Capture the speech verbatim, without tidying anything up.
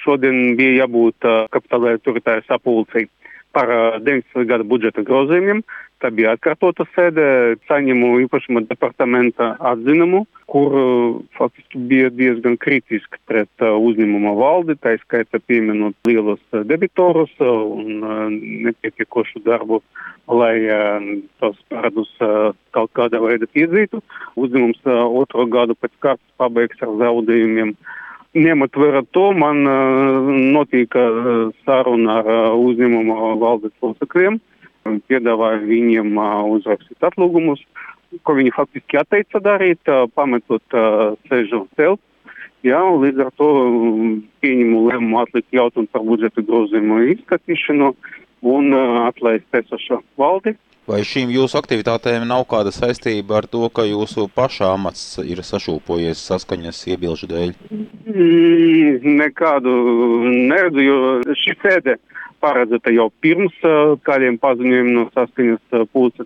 šodien bija jābūt kapitāla autoritātes sapulcei par deviņdesmitā gada budžeta grozījumiem. Tā bija atkārtota sēde, saņemu īpašuma departamenta atzinumu, kur faktiski bija diezgan kritiski pret uzņēmuma valdi, tā skaita pieminot lielos debitorus un nepietiekošu darbu, lai tos paradus kaut kādā veidā piedzītu. Uzņēmums otro gadu pēc kārtas pabeigs ar zaudējumiem. Ņemot vērā to, man notika saruna ar uzņēmuma valdes locekļiem, piedāvāja viņiem uzrakstīt atlūgumus, ko viņi faktiski atteica darīt, pametot sēžu celt. Jā, līdz ar to pieņemu lēmumu atlikt jautājumu par budžeta grozījumu izskatīšanu un atlaist esošo valdi. Vai šīm jūsu aktivitātēm nav kāda saistība ar to, ka jūsu paša amats ir sašūpojies saskaņas iebilžu dēļ? Mm, nekādu neredzu, jo šī sēde paredzēta jau pirms kādiem paziņojumiem no saskaņas puses.